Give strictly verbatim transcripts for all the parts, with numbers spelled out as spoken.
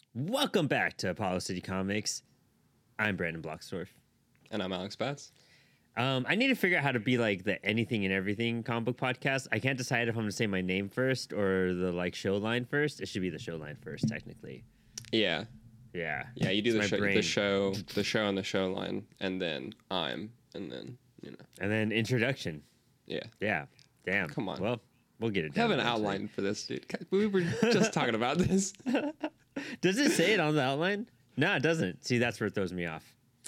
Welcome back to Apollo City Comics. I'm Brandon Blocksdorf. And I'm Alex Batts. Um, I need to figure out how to be like the anything and everything comic book podcast. I can't decide if I'm going to say my name first or the like show line first. It should be the show line first, technically. Yeah. Yeah. Yeah, you do It's the show, my brain. the show, the show on the show line, and then I'm, and then, you know. And then introduction. Yeah. Yeah. Damn. Come on. Well, we'll get it I have done an eventually. outline for this, dude. We were just talking about this. Does it say it on the outline? No, it doesn't. See, that's where it throws me off.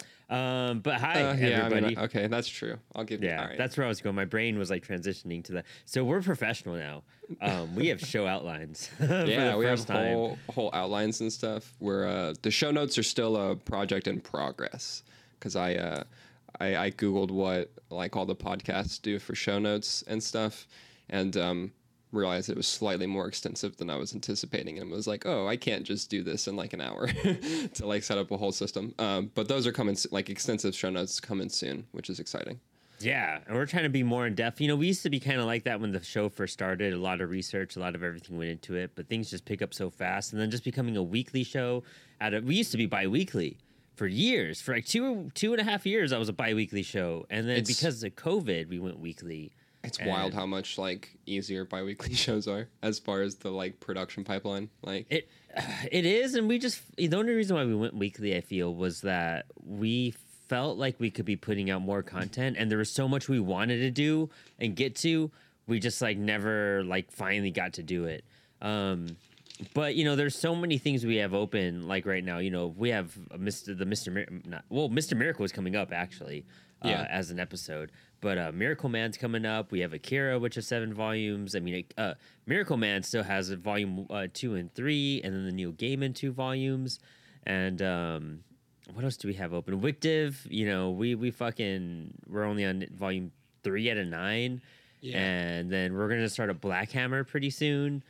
Um, but hi, Uh, yeah, everybody. I mean, okay, that's true. I'll give you. Yeah, all right. that's where I was going. My brain was like transitioning to that. So we're professional now. Um, we have show outlines. for Yeah, the we have first time. whole whole outlines and stuff. Where uh, the show notes are still a project in progress because I, uh, I I googled what like all the podcasts do for show notes and stuff, and um, realized it was slightly more extensive than I was anticipating, and was like, oh, I can't just do this in like an hour to like set up a whole system. Um, but those are coming, like extensive show notes coming soon, which is exciting. Yeah, and we're trying to be more in depth. You know, we used to be kind of like that when the show first started. A lot of research, a lot of everything went into it, but things just pick up so fast. And then just becoming a weekly show. Out of we used to be bi-weekly for years, for like two two and a half years. I was a bi-weekly show, and then It's- because of COVID, we went weekly. It's And- wild how much like easier biweekly shows are as far as the like production pipeline. Like It it is, and we just the only reason why we went weekly, I feel, was that we felt like we could be putting out more content, and there was so much we wanted to do and get to. We just like never like finally got to do it. Um, but you know, there's so many things we have open. Like right now, you know, we have a Mister the Mister Mir- not well, Mister Miracle is coming up actually, uh, Yeah. as an episode. But uh, Miracle Man's coming up. We have Akira, which is seven volumes. I mean, uh, Miracle Man still has a volume uh, two and three, and then the Neil Gaiman two volumes. And um, what else do we have open? Wictive, you know, we we fucking we're only on volume three out of nine, Yeah. and then we're gonna start a Black Hammer pretty soon,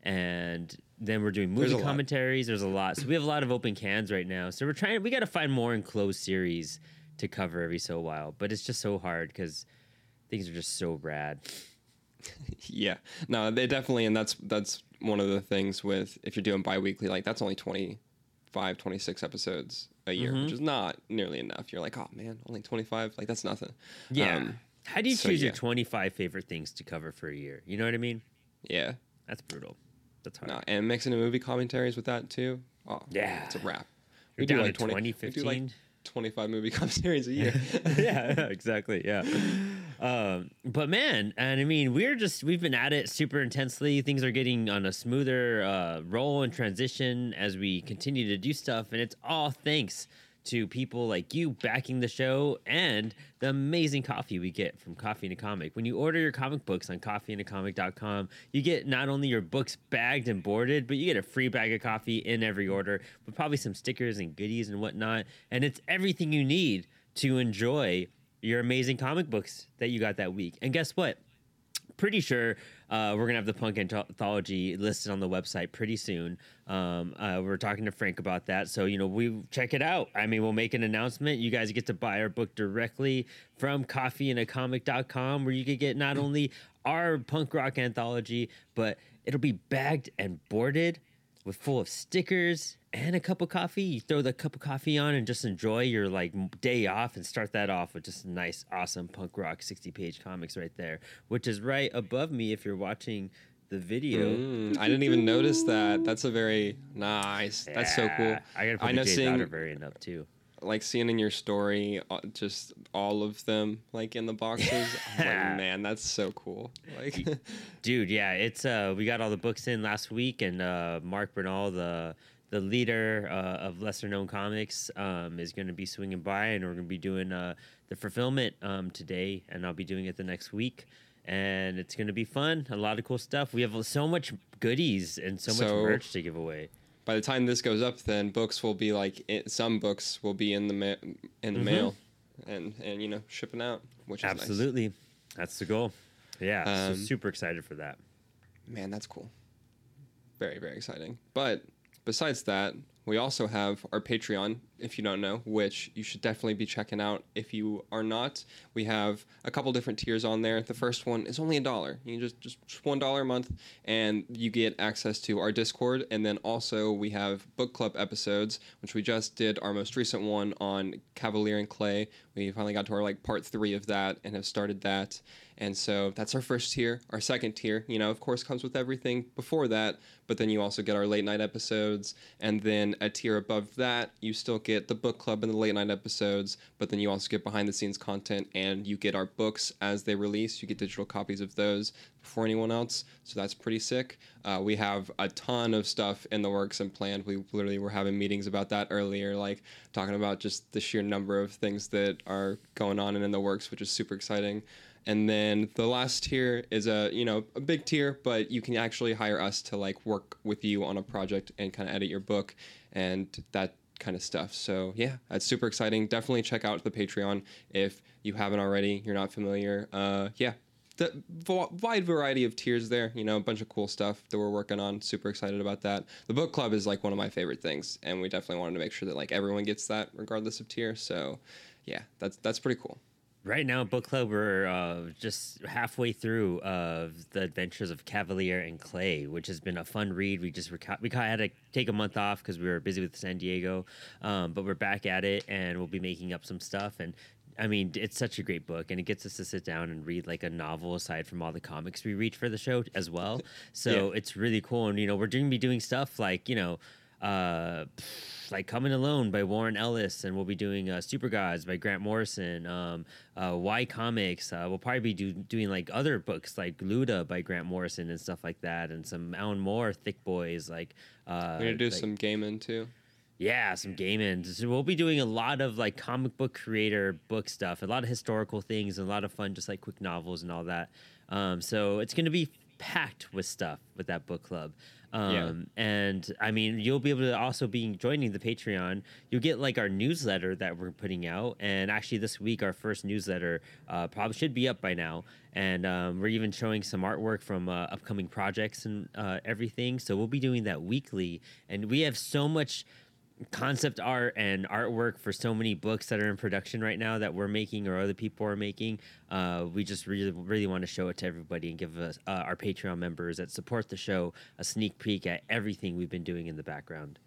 and then we're doing There's movie a lot. commentaries. There's a lot, so we have a lot of open cans right now. So we're trying. We got to find more enclosed series to cover every so while, but it's just so hard because things are just so rad. yeah, no, they definitely, and that's that's one of the things with if you're doing biweekly, like that's only twenty-five, twenty-six episodes a year, Mhm. which is not nearly enough. You're like, oh man, only twenty-five, like that's nothing. Yeah. Um, How do you so choose your yeah. twenty-five favorite things to cover for a year? You know what I mean? yeah, That's brutal. That's hard. no, and mixing in movie commentaries with that too. Oh, Yeah. it's a wrap. You're We do down like to twenty, twenty we do like fifteen. twenty-five movie commentaries a year. yeah, yeah, exactly. Yeah. Um, but man, and I mean, we're just, we've been at it super intensely. Things are getting on a smoother uh, roll and transition as we continue to do stuff. And it's all thanks to people like you backing the show and the amazing coffee we get from Coffee and a Comic. When you order your comic books on coffee and a comic dot com, you get not only your books bagged and boarded, but you get a free bag of coffee in every order with probably some stickers and goodies and whatnot. And it's everything you need to enjoy your amazing comic books that you got that week. And guess what? Pretty sure uh, we're gonna have the Punk Anthology listed on the website pretty soon. Um, uh, we're talking to Frank about that, so you know we check it out. I mean, we'll make an announcement. You guys get to buy our book directly from coffee and a comic dot com, where you could get not only our punk rock anthology, but it'll be bagged and boarded with full of stickers and a cup of coffee. You throw the cup of coffee on and just enjoy your like day off and start that off with just nice, awesome punk rock sixty page comics right there, which is right above me if you're watching the video. Mm, I didn't even notice that. That's a very nice. That's so cool. Yeah, I gotta put I the know Jay seeing Router variant up too. like seeing in your story uh, just all of them like in the boxes. I'm like, man, that's so cool. Like, Dude, yeah, it's uh we got all the books in last week, and uh Mark Bernal, the the leader uh, of lesser known comics, um is going to be swinging by, and we're going to be doing uh the fulfillment um today, and I'll be doing it the next week, and it's going to be fun. A lot of cool stuff. We have so much goodies and so, much So- merch to give away. by the time this goes up, then books will be like it, some books will be in the ma- in the Mhm. mail, and and you know shipping out, which is Absolutely. That's the goal. Yeah, so Um, super excited for that. nice. Man, that's cool. Very very exciting. But besides that, we also have our Patreon, if you don't know, which you should definitely be checking out if you are not. We have a couple different tiers on there. The first one is only a dollar. You can just, just, just one dollar a month, and you get access to our Discord. And then also we have book club episodes, which we just did our most recent one on Cavalier and Clay. We finally got to our like part three of that and have started that. And so that's our first tier. Our second tier, you know, of course, comes with everything before that, but then you also get our late night episodes. And then a tier above that, you still get the book club and the late night episodes, but then you also get behind the scenes content, and you get our books as they release. You get digital copies of those before anyone else. So that's pretty sick. Uh, we have a ton of stuff in the works and planned. We literally were having meetings about that earlier, like talking about just the sheer number of things that are going on and in the works, which is super exciting. And then the last tier is a, you know, a big tier, but you can actually hire us to like work with you on a project and kind of edit your book and that kind of stuff. So yeah, that's super exciting. Definitely check out the Patreon if you haven't already, you're not familiar. Uh, yeah, the v- wide variety of tiers there, you know, a bunch of cool stuff that we're working on. Super excited about that. The book club is like one of my favorite things, and we definitely wanted to make sure that like everyone gets that regardless of tier. So yeah, that's, that's pretty cool. Right now, book club, we're uh, just halfway through of the Adventures of Cavalier and Clay, which has been a fun read. We just reca- we kind of had to take a month off because we were busy with San Diego, um, but we're back at it, and we'll be making up some stuff. And I mean, it's such a great book, and it gets us to sit down and read like a novel aside from all the comics we read for the show as well. So yeah. It's really cool, and you know, we're going to be doing stuff like you know. Uh, like Coming Alone by Warren Ellis, and we'll be doing uh, Super Gods by Grant Morrison. Um, uh, Y Comics. Uh, we'll probably be do, doing like other books like Luda by Grant Morrison and stuff like that, and some Alan Moore thick boys. Like uh, we're gonna do like, some gaming too. Yeah, some gaming. So we'll be doing a lot of like comic book creator book stuff, a lot of historical things, and a lot of fun, just like quick novels and all that. Um, so it's gonna be packed with stuff with that book club. Um, yeah. And I mean, you'll be able to also be joining the Patreon. You'll get like our newsletter that we're putting out. And actually this week, our first newsletter uh, probably should be up by now. And um, we're even showing some artwork from uh, upcoming projects and uh, everything. So we'll be doing that weekly. And we have so much concept art and artwork for so many books that are in production right now that we're making or other people are making. Uh, we just really, really want to show it to everybody and give us uh, our Patreon members that support the show a sneak peek at everything we've been doing in the background.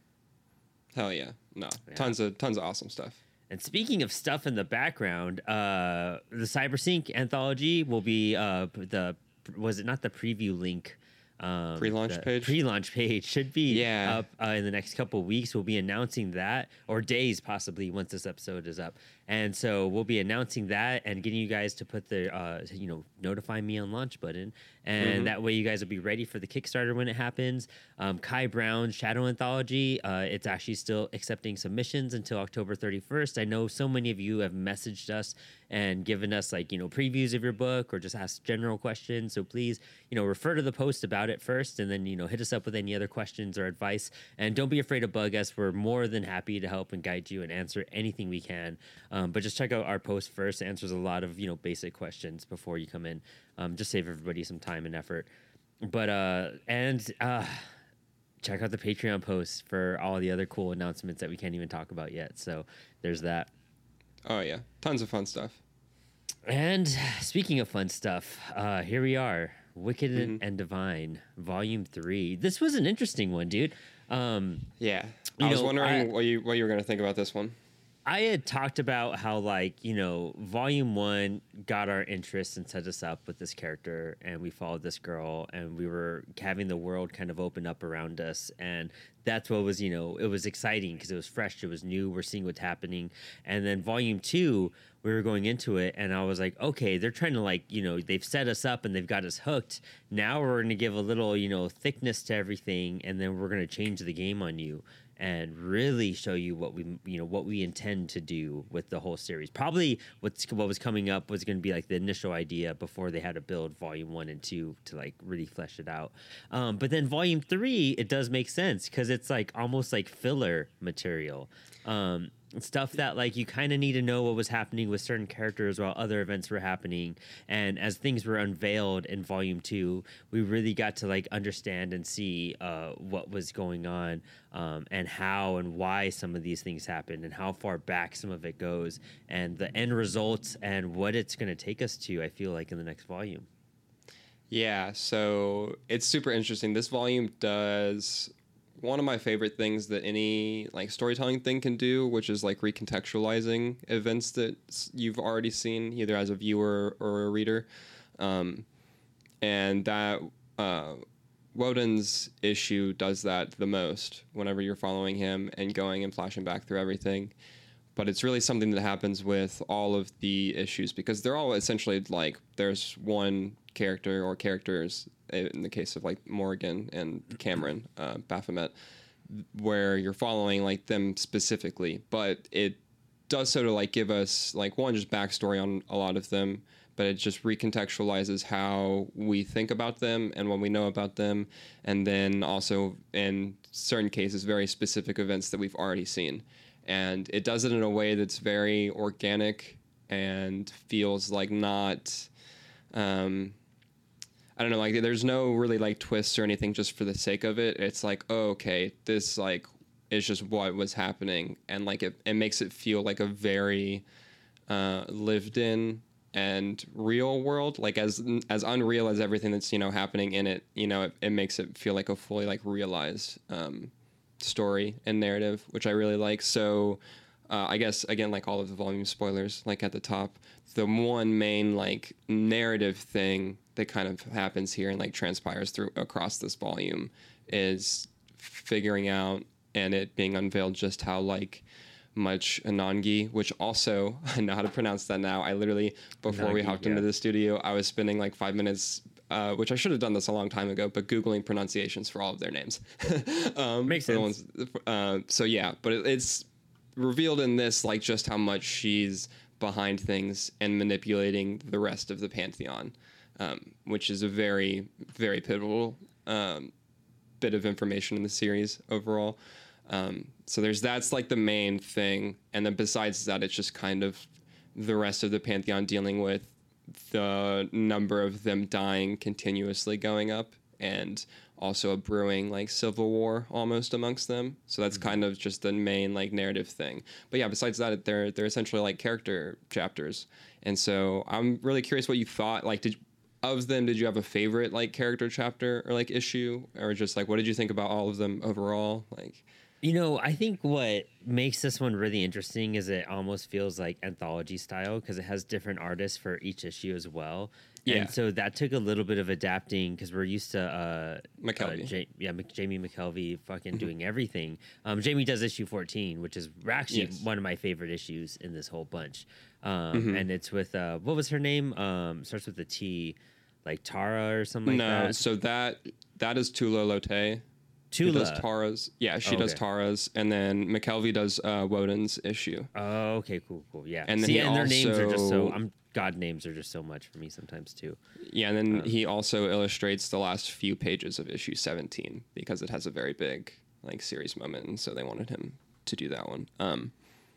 Hell yeah. No, yeah. tons of, tons of awesome stuff. And speaking of stuff in the background, uh, the CyberSync anthology will be uh, the, was it not the preview link? Um, pre-launch page pre-launch page should be yeah. up uh, in the next couple of weeks. We'll be announcing that, or days possibly, once this episode is up. And so we'll be announcing that and getting you guys to put the uh, you know notify me on launch button, and mm-hmm. that way you guys will be ready for the Kickstarter when it happens. um, Kai Brown's Shadow Anthology, uh, it's actually still accepting submissions until October thirty-first. I know so many of you have messaged us and given us like you know previews of your book or just asked general questions, so please you know refer to the post about it first, and then you know hit us up with any other questions or advice, and don't be afraid to bug us. We're more than happy to help and guide you and answer anything we can. Um, but just check out our post first. It answers a lot of you know basic questions before you come in. Um, just save everybody some time and effort. But uh, and uh, check out the Patreon post for all the other cool announcements that we can't even talk about yet. So there's that. Oh yeah, tons of fun stuff. And speaking of fun stuff, uh, here we are, Wicked mm-hmm. and Divine, Volume Three. This was an interesting one, dude. Um, yeah, I was know, wondering I, what you what you were going to think about this one. I had talked about how, like, you know, Volume One got our interest and set us up with this character, and we followed this girl, and we were having the world kind of open up around us, and that's what was, you know, it was exciting because it was fresh, it was new, we're seeing what's happening. And then Volume Two, we were going into it, and I was like, okay, they're trying to, like, you know, they've set us up and they've got us hooked. Now we're going to give a little, you know, thickness to everything, and then we're going to change the game on you and really show you what we, you know, what we intend to do with the whole series. Probably what's what was coming up was going to be like the initial idea before they had to build Volume One and Two to like really flesh it out. Um, but then Volume Three, it does make sense because it's like almost like filler material. Um, stuff that like you kind of need to know what was happening with certain characters while other events were happening. And as things were unveiled in volume two, we really got to like understand and see uh, what was going on, um, and how and why some of these things happened and how far back some of it goes and the end results and what it's going to take us to, I feel like, in the next volume. Yeah, so it's super interesting. This volume does one of my favorite things that any like storytelling thing can do, which is like recontextualizing events that you've already seen either as a viewer or a reader. Um, and that uh, Woden's issue does that the most whenever you're following him and going and flashing back through everything. But it's really something that happens with all of the issues because they're all essentially like there's one character or characters in the case of like Morgan and Cameron, uh, Baphomet, where you're following like them specifically, but it does so to like give us like one just backstory on a lot of them, but it just recontextualizes how we think about them and what we know about them, and then also in certain cases very specific events that we've already seen, and it does it in a way that's very organic and feels like not. Um, I don't know, like there's no really like twists or anything just for the sake of it. It's like, oh, okay, this like is just what was happening. And like it, it makes it feel like a very uh, lived in and real world, like as as unreal as everything that's, you know, happening in it, you know, it, it makes it feel like a fully like realized um, story and narrative, which I really like. So uh, I guess, again, like all of the volume spoilers, like at the top, the one main like narrative thing that kind of happens here and like transpires through across this volume is figuring out and it being unveiled just how like much Anangi, which also I know how to pronounce that now. I literally before Anangi, we hopped yeah. into the studio, I was spending like five minutes, uh, which I should have done this a long time ago, but Googling pronunciations for all of their names. um, Makes sense. Ones, uh, so yeah, but it, it's revealed in this like just how much she's behind things and manipulating the rest of the Pantheon. Um, which is a very, very pivotal um, bit of information in the series overall. Um, so there's that's like the main thing. And then besides that, it's just kind of the rest of the Pantheon dealing with the number of them dying continuously going up and also a brewing like civil war almost amongst them. So that's mm-hmm. kind of just the main like narrative thing. But yeah, besides that, they're, they're essentially like character chapters. And so I'm really curious what you thought. Like, did of them, did you have a favorite like character chapter or like issue, or just like what did you think about all of them overall? Like, you know, I think what makes this one really interesting is it almost feels like anthology style because it has different artists for each issue as well. Yeah. And so that took a little bit of adapting because we're used to uh, McKelvey. Uh, J- yeah, Mc- Jamie McKelvey fucking doing everything. Um, Jamie does issue fourteen, which is actually yes. one of my favorite issues in this whole bunch. Um, mm-hmm. And it's with, uh, what was her name? Um, starts with a T, like Tara or something no, like that. No, so that that is Tula Lotte. Tula. She does Tara's. Yeah, she oh, does okay. Tara's. And then McKelvey does uh, Woden's issue. Oh, okay, cool, cool. Yeah. And then See, he and also, their names are just so, I'm, God names are just so much for me sometimes too. Yeah, and then um, he also illustrates the last few pages of issue seventeen because it has a very big like series moment, and so they wanted him to do that one. Um,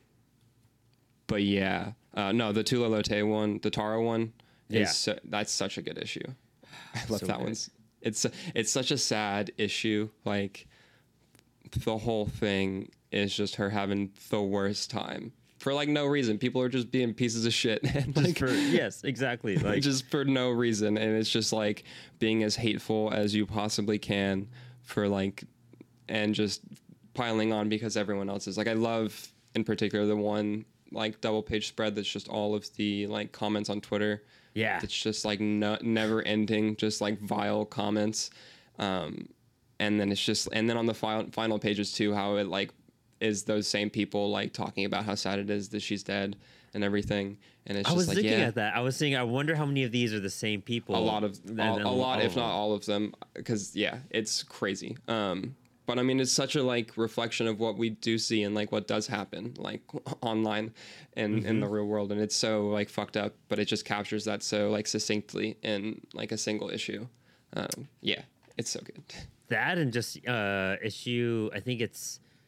but yeah, uh, no, the Tula Lotte one, the Tara one, is yeah. so, that's such a good issue. I love so that one. It's it's such a sad issue. Like the whole thing is just her having the worst time for like no reason. People are just being pieces of shit. And, like, just for, yes, exactly. Like just for no reason, and it's just like being as hateful as you possibly can for like, and just piling on because everyone else is. Like I love in particular the one like double page spread that's just all of the like comments on Twitter. Yeah. It's just like no, never ending, just like vile comments. Um, and then it's just, and then on the final, final pages too, how it like is those same people like talking about how sad it is that she's dead and everything. And it's I just was like, looking yeah. at that. I was saying, I wonder how many of these are the same people. A lot of, all, a lot, all if of not all of them. Cause yeah, it's crazy. Um, But I mean, it's such a like reflection of what we do see and like what does happen like online and mm-hmm. in the real world. And it's so like fucked up, but it just captures that so like succinctly in like a single issue. Um, yeah, it's so good. That and just uh, issue, I think it's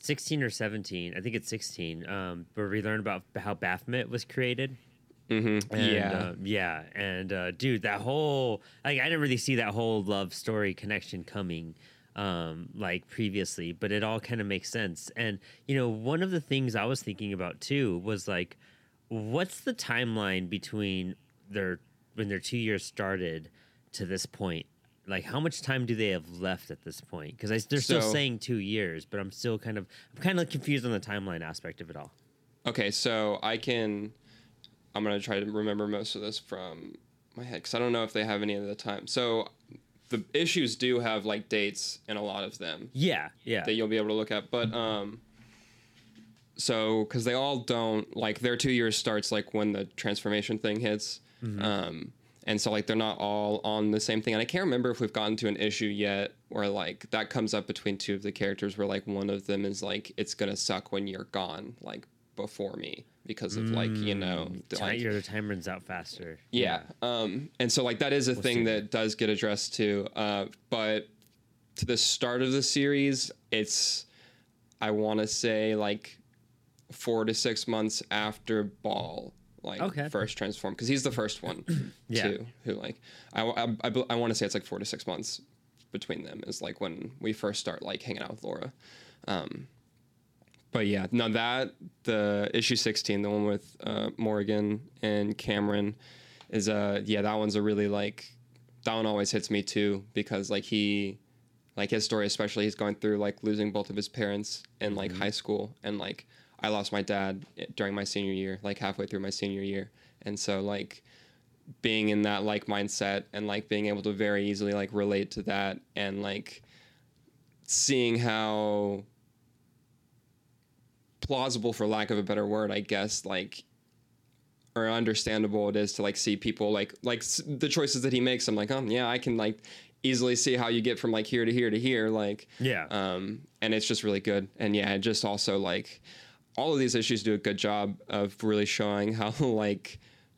sixteen or seventeen. I think it's sixteen. Um, where we learn about how Baphomet was created. Mm-hmm. And, Yeah. uh, yeah, and uh, dude, that whole like I didn't really see that whole love story connection coming, um, like previously, but it all kind of makes sense. And you know, one of the things I was thinking about too was like, what's the timeline between their when their two years started to this point? Like, how much time do they have left at this point? Because they're still So- saying two years, but I'm still kind of I'm kind of confused on the timeline aspect of it all. Okay, so I can. I'm gonna try to remember most of this from my head because I don't know if they have any of the time. So the issues do have like dates in a lot of them Yeah, yeah, that you'll be able to look at, but um. So because they all don't like their two years starts like when the transformation thing hits, Mm-hmm. um, and so like they're not all on the same thing. And I can't remember if we've gotten to an issue yet where like that comes up between two of the characters where like one of them is like it's gonna suck when you're gone like before me because of like you know the, Time, like your time runs out faster. yeah. Um, and so like that is a thing see. that does get addressed too. Uh, but to the start of the series, it's I want to say like four to six months after Ball like Okay. first transformed because he's the first one Yeah. too who like I I, I, I want to say it's like four to six months between them is like when we first start like hanging out with Laura. Um, but yeah, no, that the issue sixteen, the one with uh, Morgan and Cameron, is uh yeah, that one's a really like that one always hits me too because like he, like his story especially, he's going through like losing both of his parents in like high school and like I lost my dad during my senior year, like halfway through my senior year, and so like being in that like mindset and like being able to very easily like relate to that and like seeing how plausible, for lack of a better word, I guess, like, or understandable it is to like see people like like s- the choices that he makes. I'm like, oh yeah, I can like easily see how you get from like here to here to here, like Yeah. um, and it's just really good. And yeah, it just also like all of these issues do a good job of really showing how like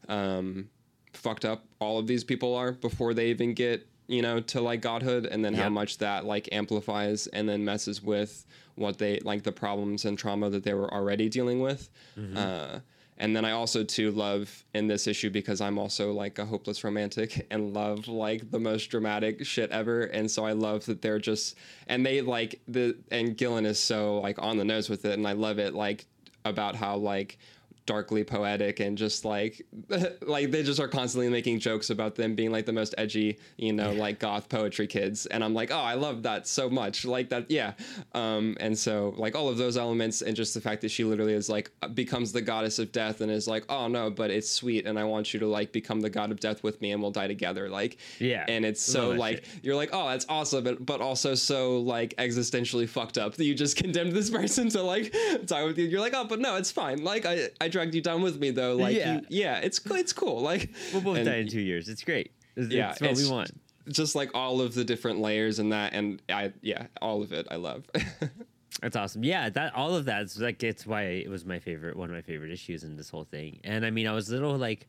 um, fucked up all of these people are before they even get you know to like godhood, and then how Yep. much that like amplifies and then messes with what they like the problems and trauma that they were already dealing with. Uh, and then I also too love in this issue because I'm also like a hopeless romantic and love like the most dramatic shit ever. And so I love that they're just, and they like the, and Gillen is so like on the nose with it. And I love it like about how like darkly poetic and just like like they just are constantly making jokes about them being like the most edgy you know like goth poetry kids, and I'm like, oh, I love that so much, like that. Yeah. Um and so like all of those elements and just the fact that she literally is like becomes the goddess of death and is like, oh no, but it's sweet and I want you to like become the god of death with me and we'll die together, like Yeah. and it's Love so that like shit. you're like, oh, that's awesome, but, but also so like existentially fucked up that you just condemned this person to like die with you. You're like, oh, but no, it's fine, like I I dragged you down with me though, like Yeah. you, yeah, it's cool, it's cool, like We'll both and die in two years. It's great. It's, yeah, it's what it's we want. just like all of the different layers and that, and I yeah, all of it I love. That's awesome. Yeah, that all of that's like it's why it was my favorite, one of my favorite issues in this whole thing. And I mean, I was a little like,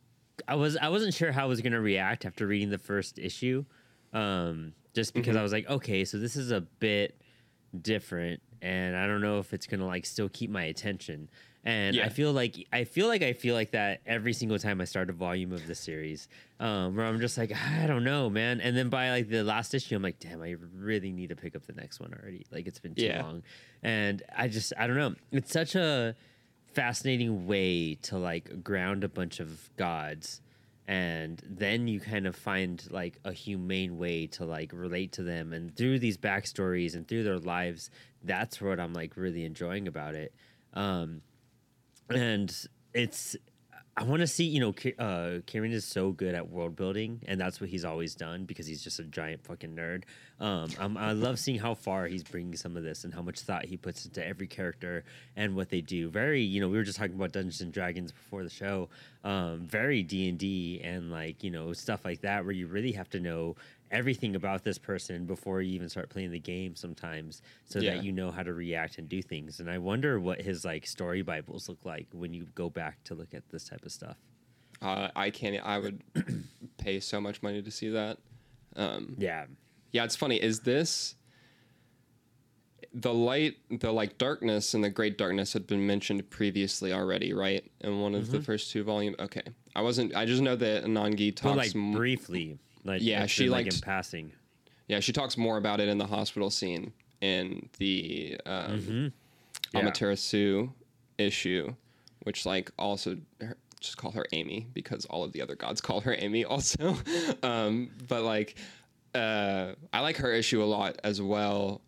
I was I wasn't sure how I was gonna react after reading the first issue, um, just because I was like, okay, so this is a bit different, and I don't know if it's gonna like still keep my attention. And Yeah. I feel like I feel like I feel like that every single time I start a volume of the series, um, where I'm just like, I don't know, man. And then by like the last issue, I'm like, damn, I really need to pick up the next one already. Like it's been too Yeah. long, and I just I don't know. It's such a fascinating way to like ground a bunch of gods, and then you kind of find like a humane way to like relate to them, and through these backstories and through their lives, that's what I'm like really enjoying about it. Um, and it's I want to see, you know, Ki- uh, Kieran is so good at world building, and that's what he's always done because he's just a giant fucking nerd. Um, I'm, I love seeing how far he's bringing some of this and how much thought he puts into every character and what they do. Very, you know, we were just talking about Dungeons and Dragons before the show. Um, very D and D and like, you know, stuff like that where you really have to know everything about this person before you even start playing the game sometimes, so Yeah. that you know how to react and do things. And I wonder what his like story bibles look like when you go back to look at this type of stuff. uh, I can't, I would pay so much money to see that. Um, Yeah. yeah, it's funny. Is this the light, the like darkness and the great darkness had been mentioned previously already, right? In one of mm-hmm. the first two volumes. Okay, I wasn't. I just know that Anangi talks but like m- briefly, like yeah, she like like in passing. Yeah, she talks more about it in the hospital scene in the um, mm-hmm. yeah. Amaterasu issue, which like also just call her Amy because all of the other gods call her Amy also. um, but like, uh, I like her issue a lot as well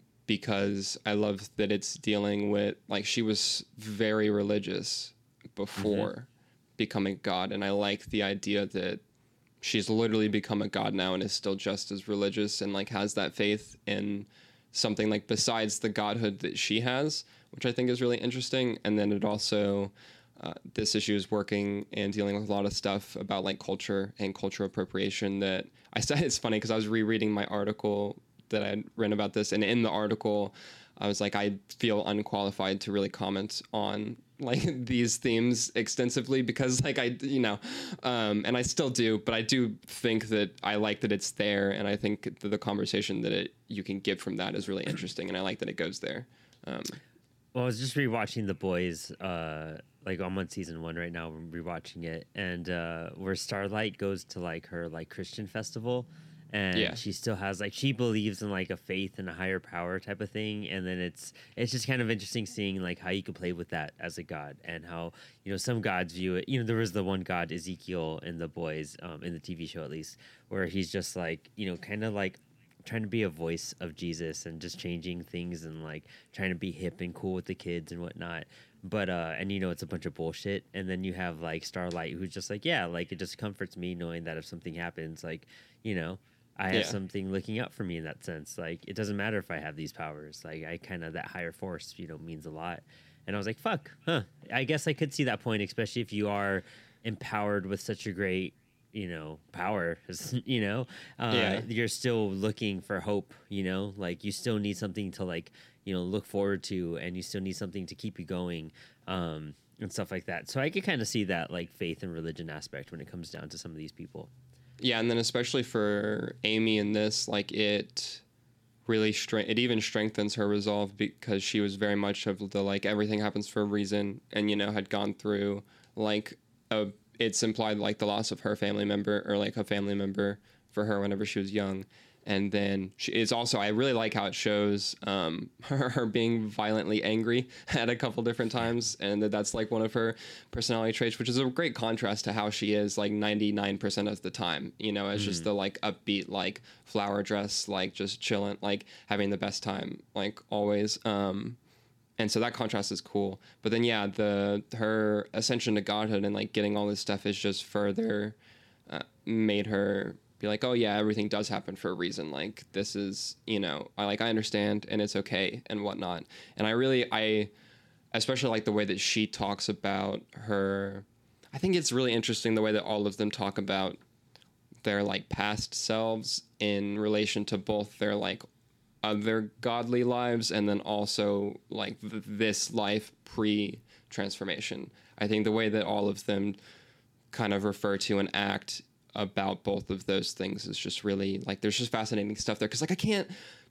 because I love that it's dealing with like she was very religious before mm-hmm. becoming god, and I like the idea that she's literally become a god now and is still just as religious and like has that faith in something like besides the godhood that she has, which I think is really interesting. And then it also, uh, this issue is working and dealing with a lot of stuff about like culture and cultural appropriation that I said. It's funny because I was rereading my article that I had written about this, and in the article I was like, I feel unqualified to really comment on like these themes extensively because like I, you know, um, and I still do, but I do think that I like that it's there. And I think that the conversation that it, you can get from that is really interesting. And I like that it goes there. Um, well, I was just rewatching The Boys, uh, like I'm on season one right now, I'm rewatching it. And uh, where Starlight goes to like her like Christian festival. And yeah. she still has like she believes in like a faith and a higher power type of thing, and then it's it's just kind of interesting seeing like how you can play with that as a god, and how you know some gods view it. You know, there was the one god Ezekiel in The Boys, um, in the T V show at least, where he's just like you know kind of like trying to be a voice of Jesus and just changing things and like trying to be hip and cool with the kids and whatnot. But uh, and you know it's a bunch of bullshit. And then you have like Starlight, who's just like yeah, like it just comforts me knowing that if something happens, like you know. I have yeah. something looking out for me in that sense. Like, it doesn't matter if I have these powers. Like, I kind of, that higher force, you know, means a lot. And I was like, fuck, huh. I guess I could see that point, especially if you are empowered with such a great, you know, power, you know? Uh, yeah. You're still looking for hope, you know? Like, you still need something to, like, you know, look forward to, and you still need something to keep you going, um, and stuff like that. So I could kind of see that, like, faith and religion aspect when it comes down to some of these people. Yeah, and then especially for Amy in this, like it really strength it even strengthens her resolve because she was very much of the like everything happens for a reason, and you know had gone through like a it's implied like the loss of her family member or like a family member for her whenever she was young. And then she is also, I really like how it shows um, her, her being violently angry at a couple different times. And that that's like one of her personality traits, which is a great contrast to how she is like ninety-nine percent of the time, you know, as mm. just the like upbeat, like flower dress, like just chilling, like having the best time, like always. Um, and so that contrast is cool. But then, yeah, the her ascension to godhood and like getting all this stuff is just further uh, made her be like, oh yeah, everything does happen for a reason. Like this is, you know, I like, I understand and it's okay and whatnot. And I really, I especially like the way that she talks about her. I think it's really interesting the way that all of them talk about their like past selves in relation to both their like other godly lives and then also like th- this life pre-transformation. I think the way that all of them kind of refer to and act about both of those things is just really like there's just fascinating stuff there because like I can't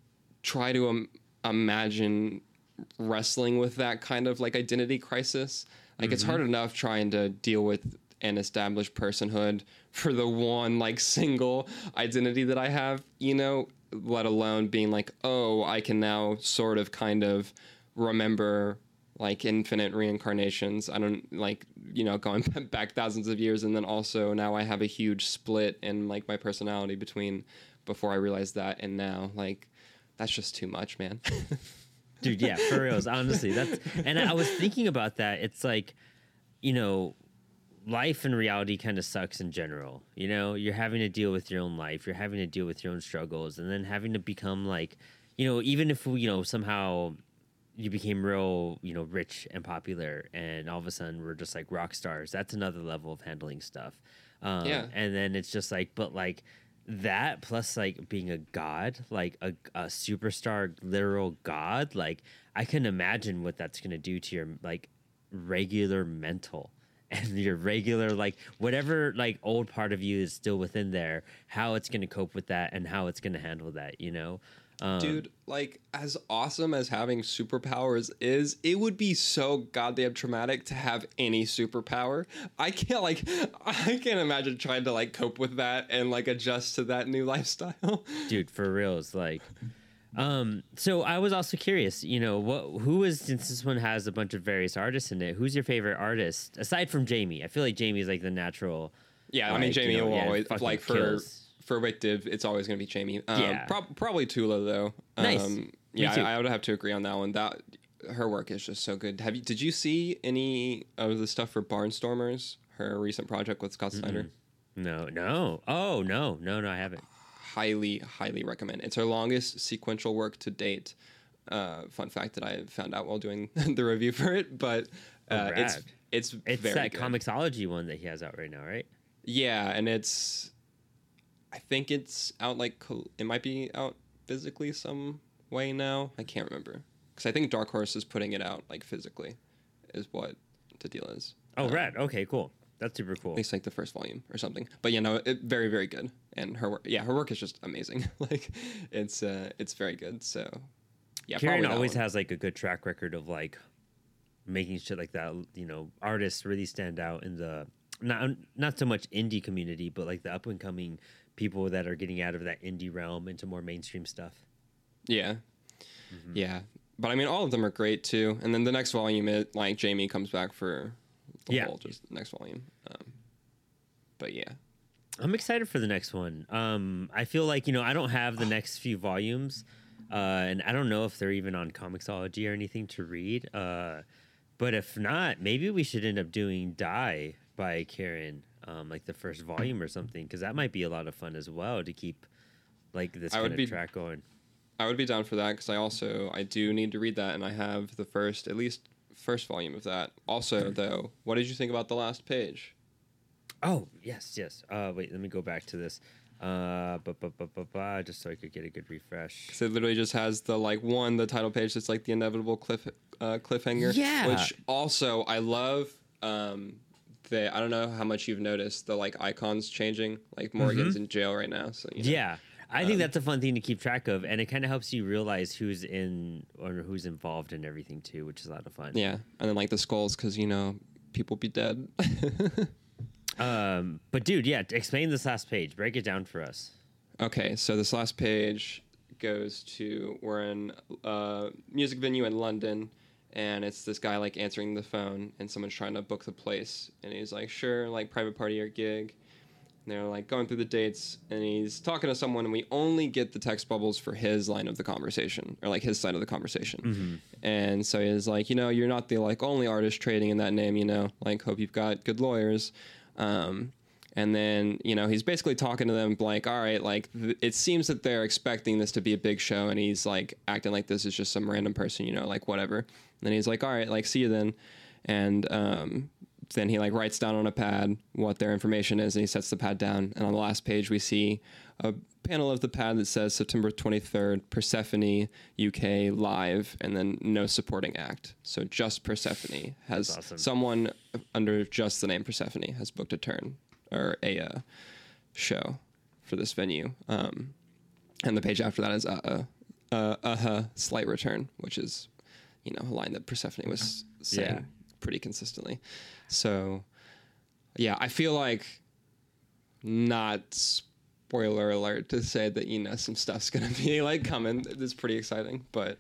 try to um, imagine wrestling with that kind of like identity crisis. Like mm-hmm. It's hard enough trying to deal with an established personhood for the one like single identity that I have, you know, let alone being like, oh, I can now sort of kind of remember like infinite reincarnations. I don't like, you know, going back thousands of years. And then also now I have a huge split in like my personality between before I realized that and now. Like, that's just too much, man. Dude, yeah, for reals. Honestly, that's, and I was thinking about that. It's like, you know, life and reality kind of sucks in general. You know, you're having to deal with your own life. You're having to deal with your own struggles, and then having to become like, you know, even if, you know, somehow you became real, you know, rich and popular, and all of a sudden we're just like rock stars. That's another level of handling stuff. Um, yeah. And then it's just like, but like that plus like being a god, like a, a superstar, literal god, like I can imagine what that's going to do to your like regular mental and your regular, like whatever like old part of you is still within there, how it's going to cope with that and how it's going to handle that, you know. Um, Dude, like, as awesome as having superpowers is, it would be so goddamn traumatic to have any superpower. I can't, like, I can't imagine trying to, like, cope with that and, like, adjust to that new lifestyle. dude, for real, it's like, um, so I was also curious, you know, what, who is, since this one has a bunch of various artists in it, who's your favorite artist aside from Jamie? I feel like Jamie's like the natural. Yeah, I like, mean, Jamie you know, will yeah, always, fucking like, for kills. for Wicked, it's always going to be Jamie. Um, Yeah. prob- probably Tula, though. Nice. Um, Me yeah, too. I, I would have to agree on that one. That her work is just so good. Have you? Did you see any of the stuff for Barnstormers? Her recent project with Scott Snyder. No, no. Oh, no, no, no, I haven't. Highly, highly recommend. It's her longest sequential work to date. Uh, fun fact that I found out while doing the review for it, but uh, Oh, it's rad. it's It's very that good. Comixology one that he has out right now, right? Yeah, and it's I think it's out like col- it might be out physically some way now. I can't remember because I think Dark Horse is putting it out like physically, is what the deal is. Oh, Um, rad. Okay, cool. That's super cool. At least like the first volume or something. But you know, it, very very good. And her work, yeah, her work is just amazing. Like it's uh, it's very good. So yeah, Kieran probably that always one. has like a good track record of like making shit like that. You know, artists really stand out in the not not so much indie community, but like the up and coming people that are getting out of that indie realm into more mainstream stuff. Yeah. Mm-hmm. Yeah. But I mean, all of them are great too. And then the next volume, it like Jamie comes back for the Yeah. whole just next volume. Um, but yeah. I'm excited for the next one. Um, I feel like, you know, I don't have the next few volumes, uh, and I don't know if they're even on Comixology or anything to read. Uh, but if not, maybe we should end up doing Die by Karen, um, like the first volume or something, because that might be a lot of fun as well to keep like this I kind would of be- track going. I would be down for that because I also I do need to read that, and I have the first at least first volume of that. Also, though, what did you think about the last page? Oh, yes, yes. Uh, wait, let me go back to this. Uh, bu- bu- bu- bu- bu- just so I could get a good refresh. So it literally just has the like one the title page that's like the inevitable cliff uh, cliffhanger. Yeah. Which also I love. Um, the I don't know how much you've noticed the like icons changing. Like Morgan's in jail right now, so you know. Yeah. I think Um, that's a fun thing to keep track of, and it kind of helps you realize who's in or who's involved in everything too, which is a lot of fun. Yeah, and then like the skulls because you know people be dead. Um, but dude, yeah, explain this last page. Break it down for us. Okay, so this last page goes to we're in a music venue in London, and it's this guy like answering the phone, and someone's trying to book the place, and he's like, "Sure, like private party or gig." And they're like going through the dates, and he's talking to someone, and we only get the text bubbles for his line of the conversation, or like his side of the conversation. And so he's like, you know, you're not the like only artist trading in that name, you know, like hope you've got good lawyers. Um, and then, you know, he's basically talking to them like, all right, like th- it seems that they're expecting this to be a big show, and he's like acting like this is just some random person, you know, like whatever. And then he's like, all right, like see you then. And um, then he like writes down on a pad what their information is, and he sets the pad down. And on the last page, we see a panel of the pad that says September twenty-third, Persephone U K live, and then no supporting act. So just Persephone has That's awesome. someone under just the name Persephone has booked a turn or a uh, show for this venue. Um, and the page after that is uh uh uh, uh slight return, which is you know a line that Persephone was saying Yeah. pretty consistently. So yeah, I feel like not spoiler alert to say that you know some stuff's gonna be like coming. It's pretty exciting, but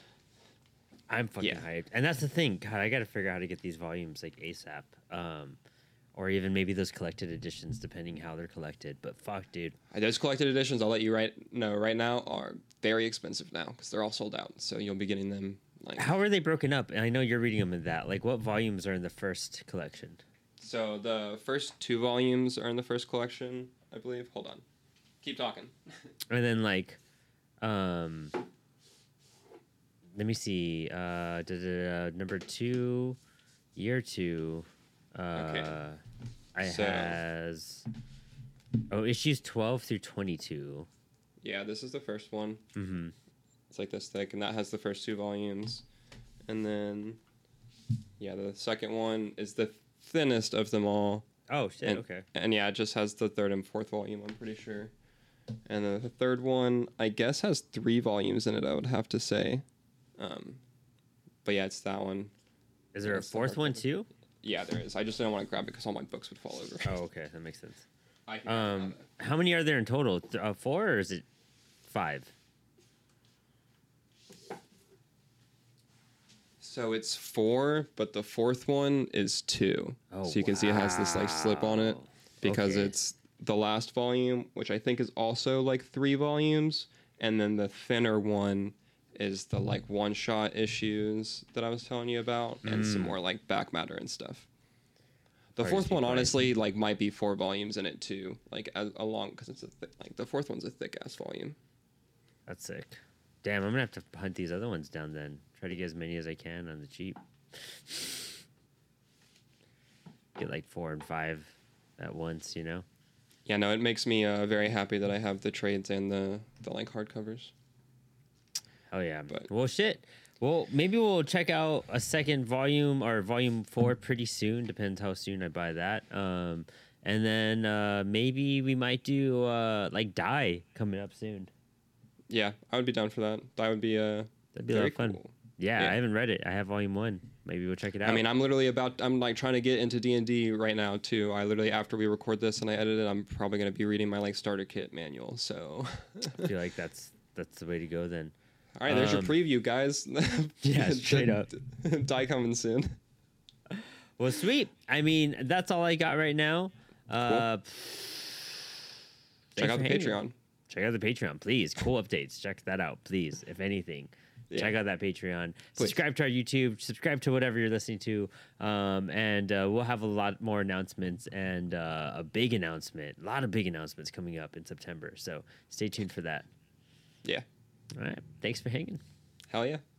I'm fucking Yeah. hyped. And that's the thing. God, I got to figure out how to get these volumes like ASAP. Um, or even maybe those collected editions, depending how they're collected. But fuck, dude. those collected editions, I'll let you right know right now, are very expensive now because they're all sold out. So you'll be getting them like. How are they broken up? And I know you're reading them in that. Like, what volumes are in the first collection? So the first two volumes are in the first collection, I believe. Hold on, keep talking. And then, like, um, let me see. Uh, da, da, da, number two, year two. Uh, Okay. I So- has oh issues twelve through twenty-two. Yeah, this is the first one. Mm-hmm. It's like this thick, and that has the first two volumes. And then, yeah, the second one is the thinnest of them all. Oh shit. And, Okay. And yeah, it just has the third and fourth volume, I'm pretty sure. And then the third one, I guess, has three volumes in it, I would have to say. Um, but yeah, it's that one. Is there a It's the fourth one hardcover. too? Yeah, there is. I just didn't want to grab it because all my books would fall over. Oh, okay, that makes sense. I can Um, grab it. how many are there in total? Th- Uh, four or is it five? So it's four, but the fourth one is two. Oh, so you can see it has this like slip on it wow. because Okay. it's the last volume, which I think is also like three volumes, and then the thinner one is the like one shot issues that I was telling you about, and some Mm. more like back matter and stuff. The Probably fourth just be one, quiet. honestly, like might be four volumes in it too, like as, along because it's a th- like the fourth one's a thick ass volume. That's sick. Damn, I'm gonna have to hunt these other ones down then. Try to get as many as I can on the cheap. Get like four and five at once, you know? Yeah, no, it makes me uh, very happy that I have the trades and the the like hardcovers. Oh yeah. But- Well, shit. Well, maybe we'll check out a second volume or volume four pretty soon. Depends how soon I buy that. Um, and then uh, maybe we might do uh, like Die coming up soon. Yeah, I would be down for that. That would be uh That'd be a lot very of fun. cool. Yeah, Yeah. I haven't read it. I have volume one. Maybe we'll check it out. I mean, I'm literally about. I'm like trying to get into D and D right now too. I literally after we record this and I edit it, I'm probably gonna be reading my like starter kit manual. So, I feel like that's that's the way to go then. all right, there's Um, your preview, guys. Yeah, straight up. Die coming soon. Well, sweet. I mean, that's all I got right now. Uh, Check thanks out for the hanging. Patreon. Check out the Patreon, please. Cool updates. Check that out, please. If anything, Yeah. check out that Patreon. Please. Subscribe to our YouTube. Subscribe to whatever you're listening to. Um, and uh, we'll have a lot more announcements and uh, a big announcement. A lot of big announcements coming up in September. So stay tuned for that. Yeah. All right. Thanks for hanging. Hell yeah.